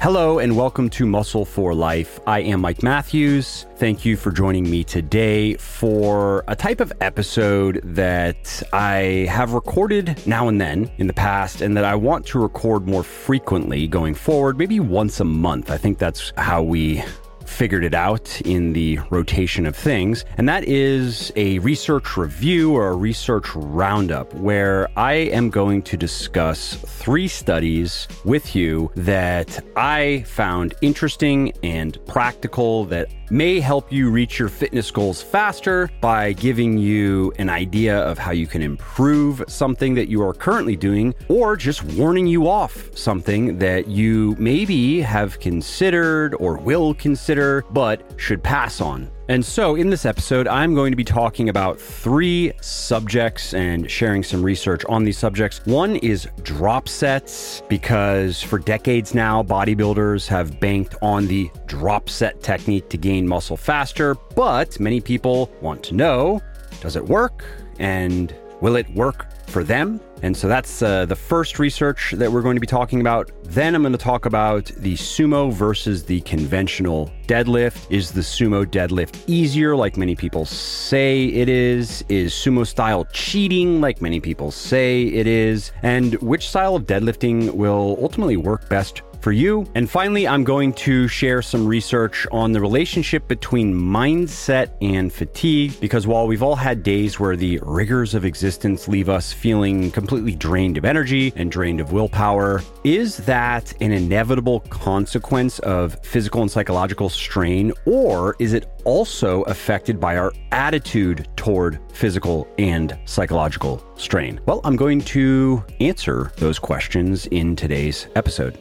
Hello and welcome to Muscle for Life. I am Mike Matthews. Thank you for joining me today for a type of episode that I have recorded now and then in the past and that I want to record more frequently going forward, maybe once a month. I think that's how we figured it out in the rotation of things. And that is a research review or a research roundup where I am going to discuss 3 studies with you that I found interesting and practical that may help you reach your fitness goals faster by giving you an idea of how you can improve something that you are currently doing, or just warning you off something that you maybe have considered or will consider, but should pass on. And so in this episode, I'm going to be talking about 3 subjects and sharing some research on these subjects. One is drop sets, because for decades now, bodybuilders have banked on the drop set technique to gain muscle faster. But many people want to know, does it work? And will it work for them? And so that's the first research that we're going to be talking about. Then I'm going to talk about the sumo versus the conventional deadlift. Is the sumo deadlift easier, like many people say it is? Is sumo style cheating, like many people say it is? And which style of deadlifting will ultimately work best for you? And finally, I'm going to share some research on the relationship between mindset and fatigue, because while we've all had days where the rigors of existence leave us feeling completely drained of energy and drained of willpower, is that an inevitable consequence of physical and psychological strain, or is it also affected by our attitude toward physical and psychological strain? Well, I'm going to answer those questions in today's episode.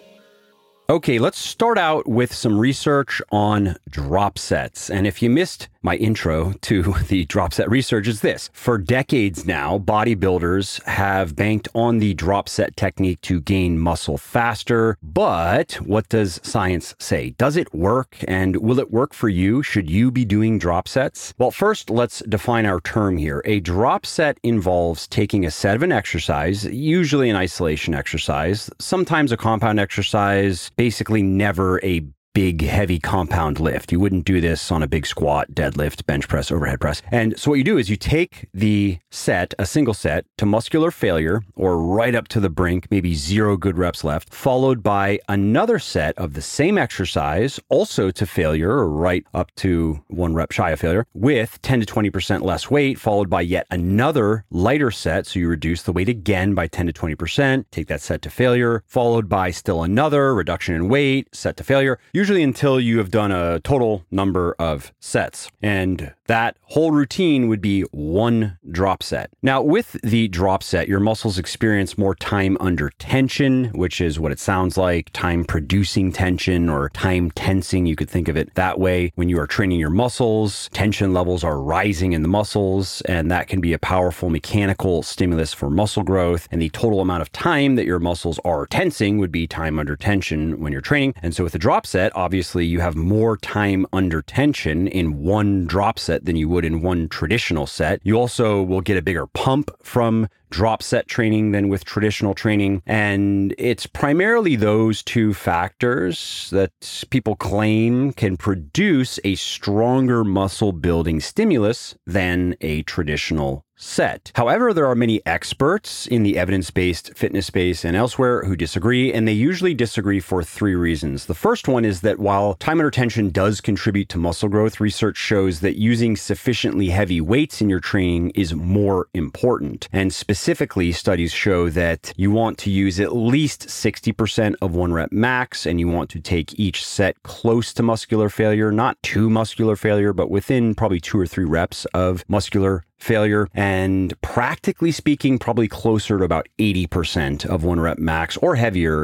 Okay, let's start out with some research on drop sets. And if you missed my intro to the drop set research, is this. For decades now, bodybuilders have banked on the drop set technique to gain muscle faster. But what does science say? Does it work? And will it work for you? Should you be doing drop sets? Well, first, let's define our term here. A drop set involves taking a set of an exercise, usually an isolation exercise, sometimes a compound exercise, basically never a big, heavy compound lift. You wouldn't do this on a big squat, deadlift, bench press, overhead press. And so what you do is you take the set, a single set, to muscular failure or right up to the brink, maybe 0 good reps left, followed by another set of the same exercise, also to failure or right up to 1 rep shy of failure, with 10 to 20% less weight, followed by yet another lighter set. So you reduce the weight again by 10 to 20%, take that set to failure, followed by still another reduction in weight, set to failure, usually until you have done a total number of sets. And that whole routine would be 1 drop set. Now, with the drop set, your muscles experience more time under tension, which is what it sounds like, time producing tension or time tensing. You could think of it that way. When you are training your muscles, tension levels are rising in the muscles, and that can be a powerful mechanical stimulus for muscle growth. And the total amount of time that your muscles are tensing would be time under tension when you're training. And so with the drop set, obviously you have more time under tension in 1 drop set than you would in 1 traditional set. You also will get a bigger pump from drop set training than with traditional training. And it's primarily those 2 factors that people claim can produce a stronger muscle building stimulus than a traditional set. However, there are many experts in the evidence-based fitness space and elsewhere who disagree, and they usually disagree for 3 reasons. The first one is that while time under tension does contribute to muscle growth, research shows that using sufficiently heavy weights in your training is more important. And specifically, studies show that you want to use at least 60% of 1 rep max, and you want to take each set close to muscular failure, not too muscular failure, but within probably 2 or 3 reps of muscular failure, and practically speaking, probably closer to about 80% of 1 rep max or heavier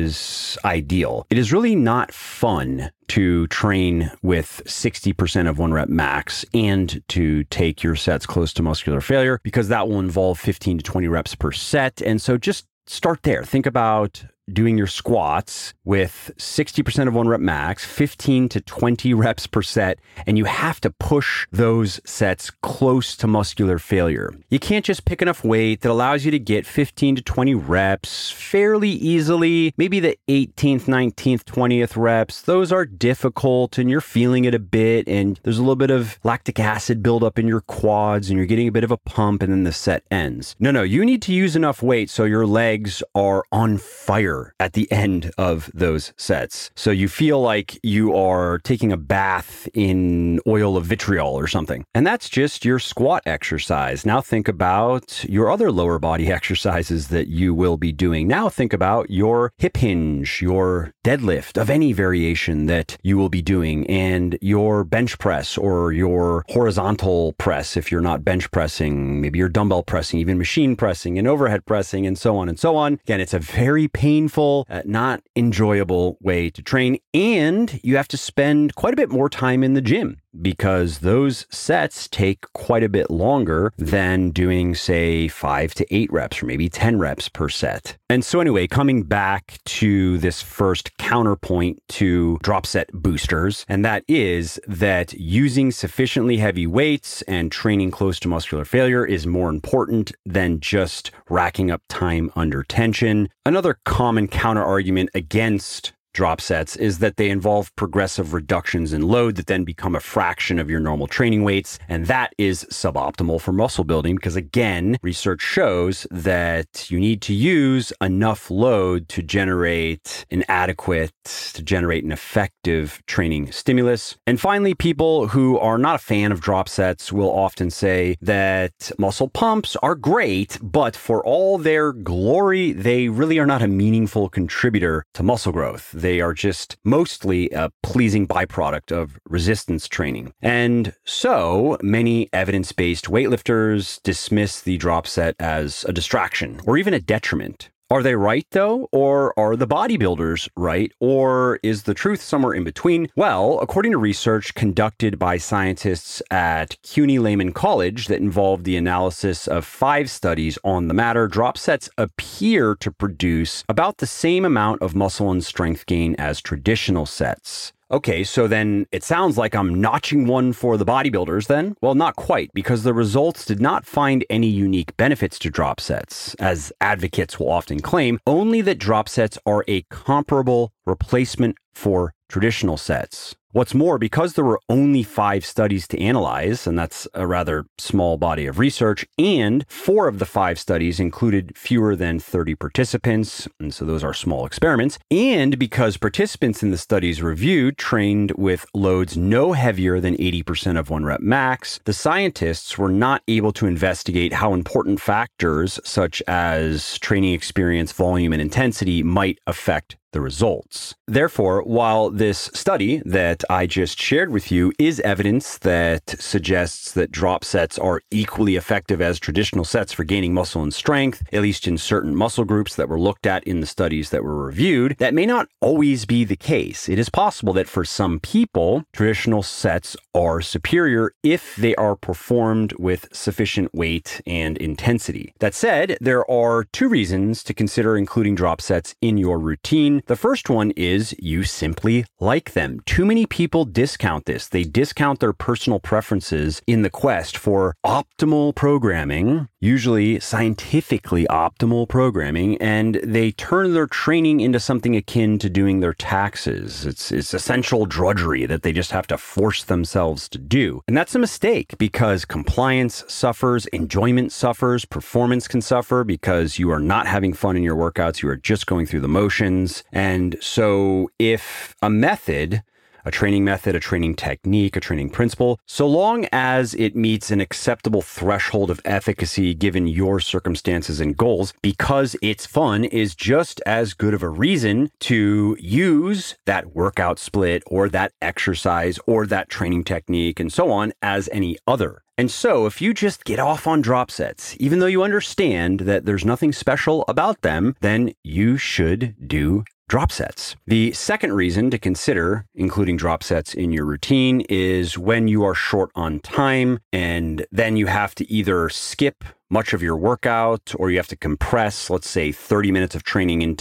is ideal. It is really not fun to train with 60% of 1 rep max and to take your sets close to muscular failure, because that will involve 15 to 20 reps per set. And so just start there. Think about doing your squats with 60% of 1 rep max, 15 to 20 reps per set, and you have to push those sets close to muscular failure. You can't just pick enough weight that allows you to get 15 to 20 reps fairly easily. Maybe the 18th, 19th, 20th reps, those are difficult and you're feeling it a bit, and there's a little bit of lactic acid buildup in your quads and you're getting a bit of a pump, and then the set ends. No, you need to use enough weight so your legs are on fire at the end of those sets. So you feel like you are taking a bath in oil of vitriol or something. And that's just your squat exercise. Now think about your other lower body exercises that you will be doing. Now think about your hip hinge, your deadlift of any variation that you will be doing, and your bench press or your horizontal press if you're not bench pressing, maybe you're dumbbell pressing, even machine pressing and overhead pressing, and so on and so on. Again, it's a very painful, not enjoyable way to train, and you have to spend quite a bit more time in the gym because those sets take quite a bit longer than doing, say, 5 to 8 reps or maybe 10 reps per set. And so anyway, coming back to this first counterpoint to drop set boosters, and that is that using sufficiently heavy weights and training close to muscular failure is more important than just racking up time under tension. Another common counter argument against drop sets is that they involve progressive reductions in load that then become a fraction of your normal training weights. And that is suboptimal for muscle building because, again, research shows that you need to use enough load to generate an effective training stimulus. And finally, people who are not a fan of drop sets will often say that muscle pumps are great, but for all their glory, they really are not a meaningful contributor to muscle growth. They are just mostly a pleasing byproduct of resistance training. And so many evidence-based weightlifters dismiss the drop set as a distraction or even a detriment. Are they right, though? Or are the bodybuilders right? Or is the truth somewhere in between? Well, according to research conducted by scientists at CUNY Layman College that involved the analysis of 5 studies on the matter, drop sets appear to produce about the same amount of muscle and strength gain as traditional sets. Okay, so then it sounds like I'm notching one for the bodybuilders then? Well, not quite, because the results did not find any unique benefits to drop sets, as advocates will often claim, only that drop sets are a comparable replacement for traditional sets. What's more, because there were only 5 studies to analyze, and that's a rather small body of research, and 4 of the 5 studies included fewer than 30 participants, and so those are small experiments, and because participants in the studies reviewed trained with loads no heavier than 80% of 1 rep max, the scientists were not able to investigate how important factors such as training experience, volume, and intensity might affect the results. Therefore, while this study that I just shared with you is evidence that suggests that drop sets are equally effective as traditional sets for gaining muscle and strength, at least in certain muscle groups that were looked at in the studies that were reviewed, that may not always be the case. It is possible that for some people, traditional sets are superior if they are performed with sufficient weight and intensity. That said, there are 2 reasons to consider including drop sets in your routine. The first one is you simply like them. Too many people discount this. They discount their personal preferences in the quest for optimal programming, usually scientifically optimal programming, and they turn their training into something akin to doing their taxes. It's essential drudgery that they just have to force themselves to do. And that's a mistake because compliance suffers, enjoyment suffers, performance can suffer because you are not having fun in your workouts. You are just going through the motions. And so if a method, a training method, a training technique, a training principle, so long as it meets an acceptable threshold of efficacy given your circumstances and goals, because it's fun is just as good of a reason to use that workout split or that exercise or that training technique and so on as any other. And so if you just get off on drop sets, even though you understand that there's nothing special about them, then you should do drop sets. The second reason to consider including drop sets in your routine is when you are short on time and then you have to either skip much of your workout or you have to compress, let's say, 30 minutes of training into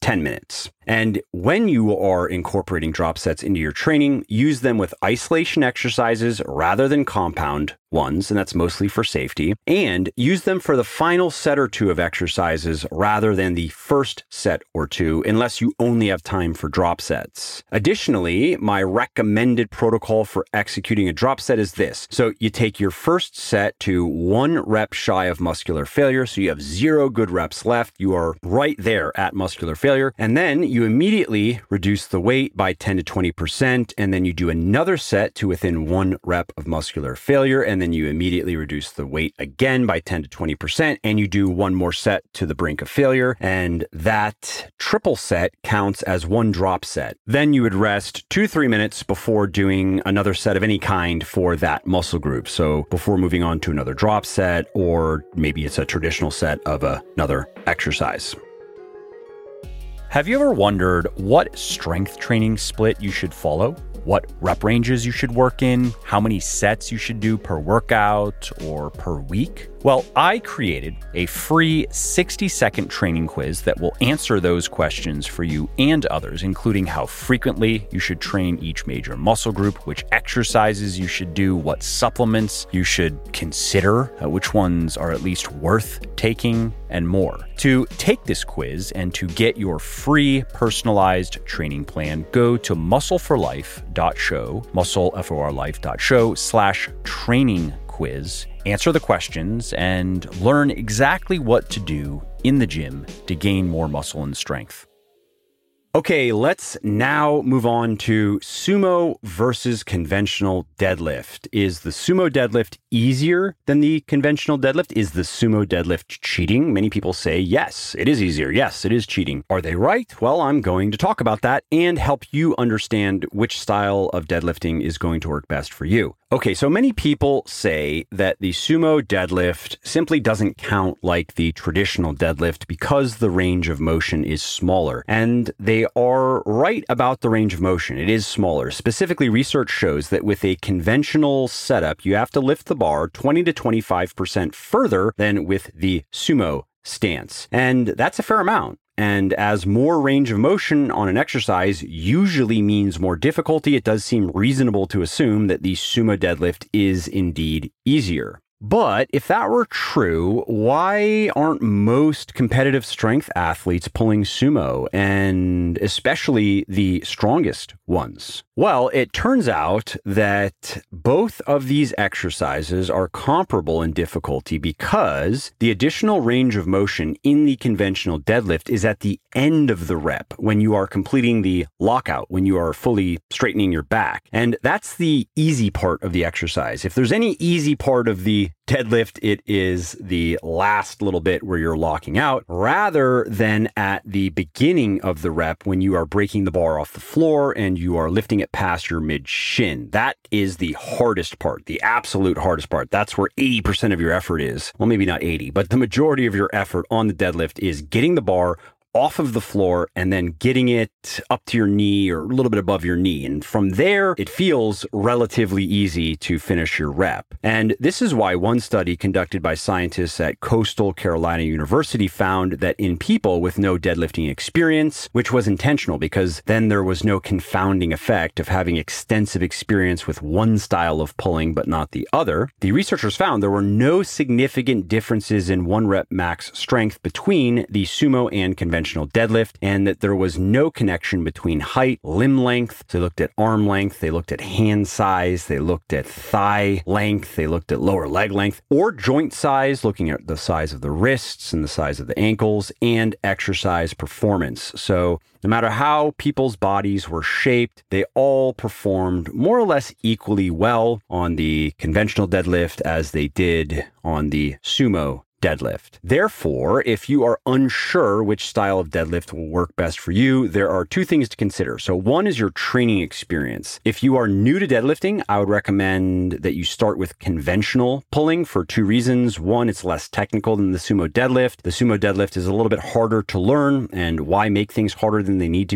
10 minutes. And when you are incorporating drop sets into your training, use them with isolation exercises rather than compound ones, and that's mostly for safety, and use them for the final set or two of exercises rather than the first set or two, unless you only have time for drop sets. Additionally, my recommended protocol for executing a drop set is this. So you take your first set to 1 rep shy of muscular failure, so you have 0 good reps left. You are right there at muscular failure, and then you immediately reduce the weight by 10 to 20%, and then you do another set to within 1 rep of muscular failure, and then you immediately reduce the weight again by 10 to 20%, and you do one more set to the brink of failure, and that triple set counts as 1 drop set. Then you would rest 2-3 minutes before doing another set of any kind for that muscle group. So before moving on to another drop set, or maybe it's a traditional set of another exercise. Have you ever wondered what strength training split you should follow? What rep ranges you should work in? How many sets you should do per workout or per week? Well, I created a free 60-second training quiz that will answer those questions for you and others, including how frequently you should train each major muscle group, which exercises you should do, what supplements you should consider, which ones are at least worth taking, and more. To take this quiz and to get your free personalized training plan, go to muscleforlife.show, muscleforlife.show/training quiz, answer the questions, and learn exactly what to do in the gym to gain more muscle and strength. Okay, let's now move on to sumo versus conventional deadlift. Is the sumo deadlift easier than the conventional deadlift? Is the sumo deadlift cheating? Many people say, yes, it is easier. Yes, it is cheating. Are they right? Well, I'm going to talk about that and help you understand which style of deadlifting is going to work best for you. Okay, so many people say that the sumo deadlift simply doesn't count like the traditional deadlift because the range of motion is smaller. And they are right about the range of motion. It is smaller. Specifically, research shows that with a conventional setup, you have to lift the bar 20 to 25% further than with the sumo stance. And that's a fair amount. And as more range of motion on an exercise usually means more difficulty, it does seem reasonable to assume that the sumo deadlift is indeed easier. But if that were true, why aren't most competitive strength athletes pulling sumo, and especially the strongest ones? Well, it turns out that both of these exercises are comparable in difficulty because the additional range of motion in the conventional deadlift is at the end of the rep when you are completing the lockout, when you are fully straightening your back. And that's the easy part of the exercise. If there's any easy part of the deadlift, it is the last little bit where you're locking out rather than at the beginning of the rep when you are breaking the bar off the floor and you are lifting it past your mid shin. That is the hardest part, the absolute hardest part. That's where 80% of your effort is. Well, maybe not 80, but the majority of your effort on the deadlift is getting the bar off of the floor and then getting it up to your knee or a little bit above your knee. And from there, it feels relatively easy to finish your rep. And this is why one study conducted by scientists at Coastal Carolina University found that in people with no deadlifting experience, which was intentional because then there was no confounding effect of having extensive experience with one style of pulling but not the other, the researchers found there were no significant differences in 1 rep max strength between the sumo and conventional deadlift, and that there was no connection between height, limb length. So they looked at arm length, they looked at hand size, they looked at thigh length, they looked at lower leg length, or joint size, looking at the size of the wrists and the size of the ankles, and exercise performance. So no matter how people's bodies were shaped, they all performed more or less equally well on the conventional deadlift as they did on the sumo deadlift. Therefore, if you are unsure which style of deadlift will work best for you, there are 2 things to consider. So one is your training experience. If you are new to deadlifting, I would recommend that you start with conventional pulling for 2 reasons. One, it's less technical than the sumo deadlift. The sumo deadlift is a little bit harder to learn, and why make things harder than they need to be?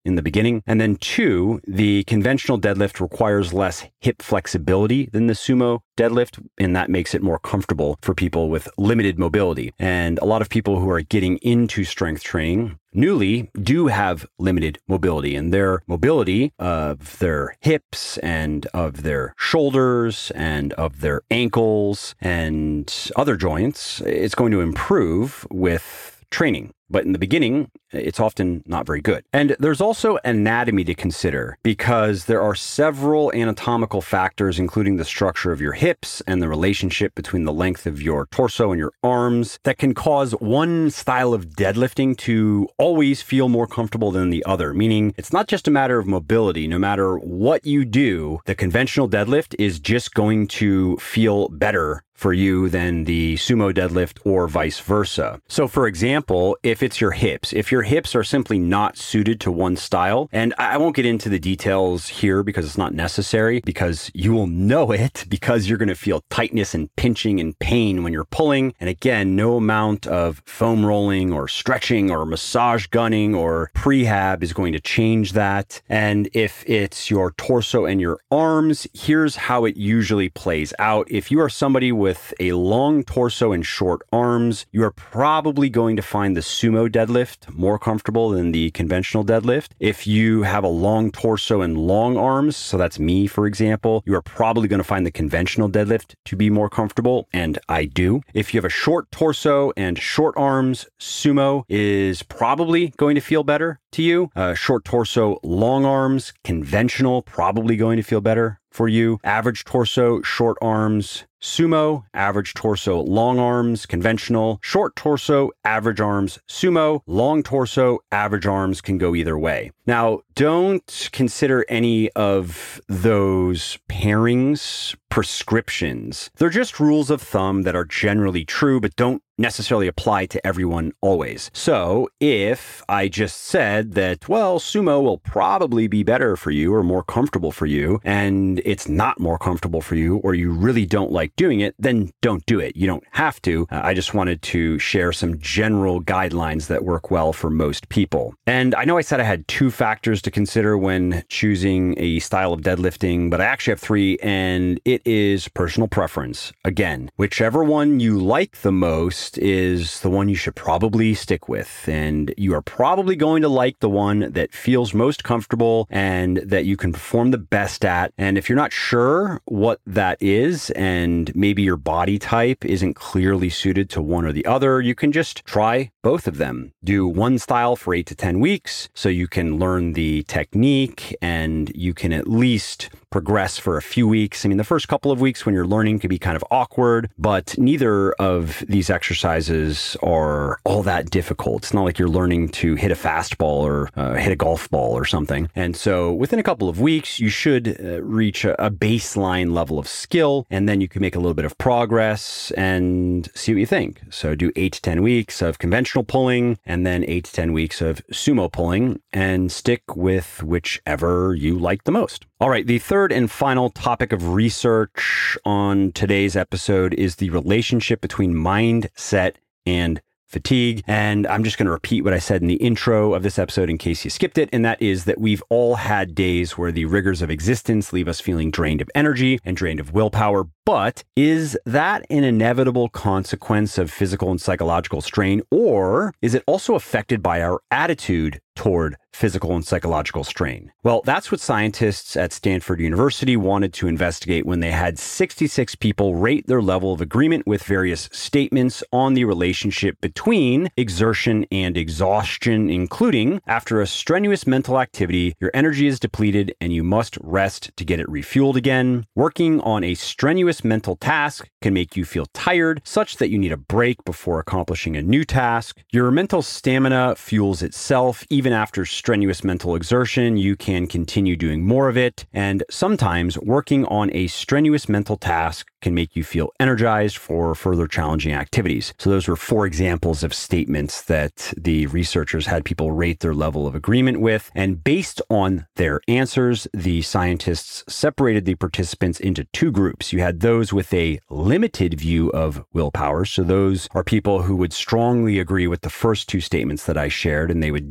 in the beginning. And then 2, the conventional deadlift requires less hip flexibility than the sumo deadlift, and that makes it more comfortable for people with limited mobility. And a lot of people who are getting into strength training newly do have limited mobility, and their mobility of their hips and of their shoulders and of their ankles and other joints, it's going to improve with training. But in the beginning, it's often not very good. And there's also anatomy to consider, because there are several anatomical factors, including the structure of your hips and the relationship between the length of your torso and your arms, that can cause one style of deadlifting to always feel more comfortable than the other. Meaning, it's not just a matter of mobility. No matter what you do, the conventional deadlift is just going to feel better for you than the sumo deadlift, or vice versa. So for example, if it's your hips are simply not suited to one style, and I won't get into the details here because it's not necessary, because you will know it, because you're going to feel tightness and pinching and pain when you're pulling. And again, no amount of foam rolling or stretching or massage gunning or prehab is going to change that. And if it's your torso and your arms, here's how it usually plays out. If you are somebody with a long torso and short arms, you are probably going to find the sumo deadlift more comfortable than the conventional deadlift. If you have a long torso and long arms, so that's me, for example, you are probably going to find the conventional deadlift to be more comfortable, and I do. If you have a short torso and short arms, sumo is probably going to feel better to you. Short torso, long arms, conventional, probably going to feel better for you. Average torso, short arms, sumo. Average torso, long arms, conventional. Short torso, average arms, sumo. Long torso, average arms can go either way. Now, don't consider any of those pairings prescriptions. They're just rules of thumb that are generally true, but don't necessarily apply to everyone always. So if I just said that, well, sumo will probably be better for you or more comfortable for you, and it's not more comfortable for you, or you really don't like doing it, then don't do it. You don't have to. I just wanted to share some general guidelines that work well for most people. And I know I said I had 2 factors to consider when choosing a style of deadlifting, but I actually have 3, and it is personal preference. Again, whichever one you like the most is the one you should probably stick with. And you are probably going to like the one that feels most comfortable and that you can perform the best at. And if you're not sure what that is, and maybe your body type isn't clearly suited to one or the other, you can just try both of them. Do one style for 8 to 10 weeks so you can learn the technique and you can at least progress for a few weeks. I mean, the first couple of weeks when you're learning can be kind of awkward, but neither of these exercises are all that difficult. It's not like you're learning to hit a fastball or hit a golf ball or something. And so within a couple of weeks, you should reach a baseline level of skill, and then you can make a little bit of progress and see what you think. So do 8 to 10 weeks of conventional pulling, and then 8 to 10 weeks of sumo pulling, and stick with whichever you like the most. All right, the third and final topic of research on today's episode is the relationship between mindset and fatigue. And I'm just going to repeat what I said in the intro of this episode in case you skipped it. And that is that we've all had days where the rigors of existence leave us feeling drained of energy and drained of willpower. But is that an inevitable consequence of physical and psychological strain, or is it also affected by our attitude toward physical and psychological strain? Well, that's what scientists at Stanford University wanted to investigate when they had 66 people rate their level of agreement with various statements on the relationship between exertion and exhaustion, including after a strenuous mental activity, your energy is depleted and you must rest to get it refueled again. Working on a strenuous mental task can make you feel tired, such that you need a break before accomplishing a new task. Your mental stamina fuels itself. Even after strenuous mental exertion, you can continue doing more of it. And sometimes working on a strenuous mental task can make you feel energized for further challenging activities. So those were 4 examples of statements that the researchers had people rate their level of agreement with. And based on their answers, the scientists separated the participants into 2 groups. You had those with a limited view of willpower. So those are people who would strongly agree with the first 2 statements that I shared, and they would disagree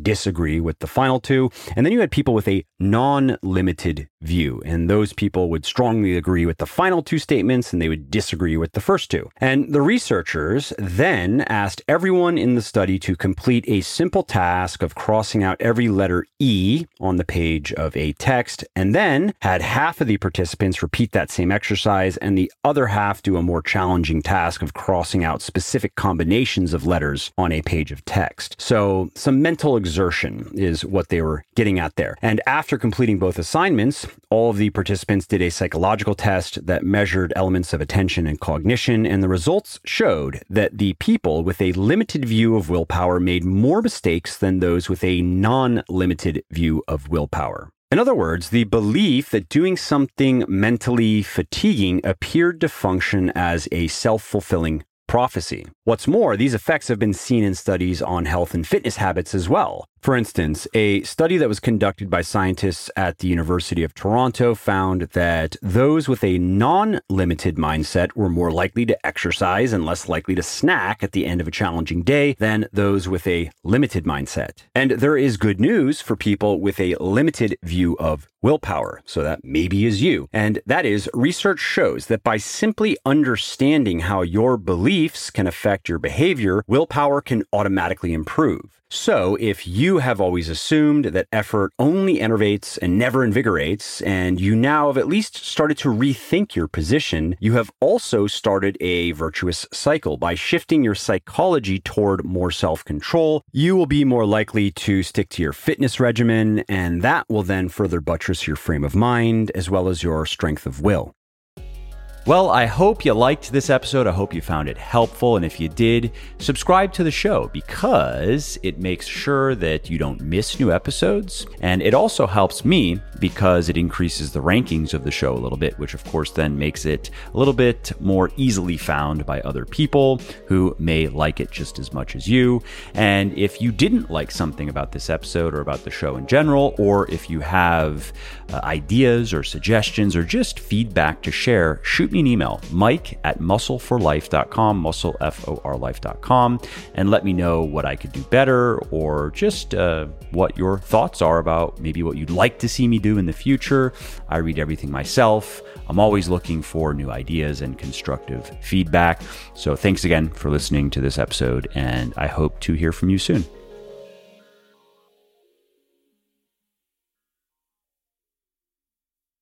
agree with the final two. And then you had people with a non-limited view. And those people would strongly agree with the final two statements and they would disagree with the first two. And the researchers then asked everyone in the study to complete a simple task of crossing out every letter E on the page of a text, and then had half of the participants repeat that same exercise and the other half do a more challenging task of crossing out specific combinations of letters on a page of text. So some mental exertion is what they were getting at there. And after completing both assignments, all of the participants did a psychological test that measured elements of attention and cognition, and the results showed that the people with a limited view of willpower made more mistakes than those with a non-limited view of willpower. In other words, the belief that doing something mentally fatiguing appeared to function as a self-fulfilling prophecy. What's more, these effects have been seen in studies on health and fitness habits as well. For instance, a study that was conducted by scientists at the University of Toronto found that those with a non-limited mindset were more likely to exercise and less likely to snack at the end of a challenging day than those with a limited mindset. And there is good news for people with a limited view of willpower, so that maybe is you. And that is, research shows that by simply understanding how your beliefs can affect your behavior, willpower can automatically improve. So if you have always assumed that effort only enervates and never invigorates, and you now have at least started to rethink your position, you have also started a virtuous cycle. By shifting your psychology toward more self-control, you will be more likely to stick to your fitness regimen, and that will then further buttress your frame of mind as well as your strength of will. Well, I hope you liked this episode. I hope you found it helpful. And if you did, subscribe to the show because it makes sure that you don't miss new episodes. And it also helps me because it increases the rankings of the show a little bit, which of course then makes it a little bit more easily found by other people who may like it just as much as you. And if you didn't like something about this episode or about the show in general, or if you have ideas or suggestions or just feedback to share, shoot me an email, mike@muscleforlife.com, muscleforlife.com, and let me know what I could do better or just what your thoughts are about maybe what you'd like to see me do in the future. I read everything myself. I'm always looking for new ideas and constructive feedback. So thanks again for listening to this episode, and I hope to hear from you soon.